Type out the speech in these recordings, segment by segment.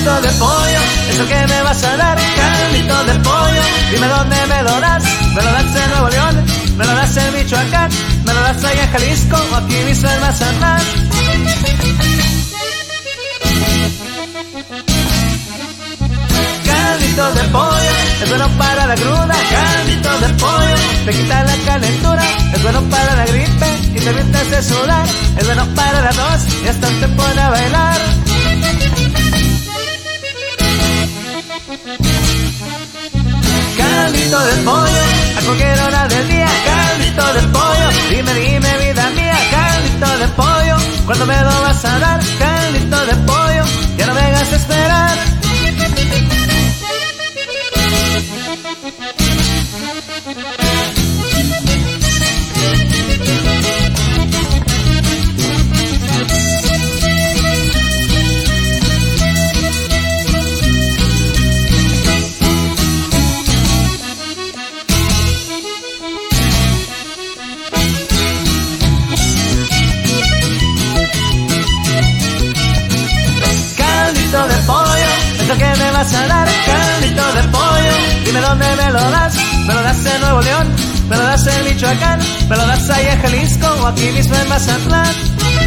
Caldito de pollo, ¿eso que me vas a dar? Caldito de pollo, dime dónde me lo das. Me lo das en Nuevo León, me lo das en Michoacán, me lo das allá en Jalisco o aquí mismo en Mazatlán. Caldito de pollo, es bueno para la cruda. Caldito de pollo, te quita la calentura. Es bueno para la gripe y te evitas de sudar. Es bueno para la tos y hasta te pone a bailar. Caldito de pollo, a cualquier hora del día. Caldito de pollo, dime, dime vida mía. Caldito de pollo, ¿cuándo me lo vas a dar? Caldito de pollo, ya no me hagas esperar. Caldito de pollo, es lo que me vas a dar. Caldito de pollo, dime dónde me lo das. Me lo das en Nuevo León, me lo das en Michoacán, me lo das allá en Jalisco o aquí mismo en Mazatlán.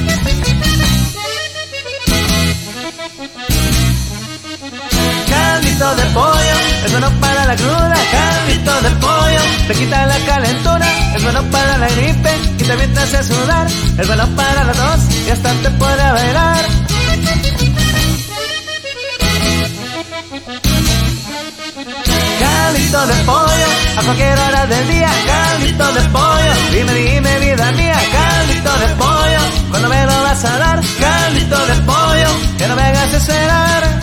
Caldito de pollo, es bueno para la cruda. Caldito de pollo, te quita la calentura. Es bueno para la gripe y te evitas de sudar. Es bueno para la tos y hasta te puede bailar. Caldito de pollo, a cualquier hora del día. Caldito de pollo, dime, dime vida mía. Caldito de pollo, ¿cuándo me lo vas a dar? Caldito de pollo, que no me hagas esperar.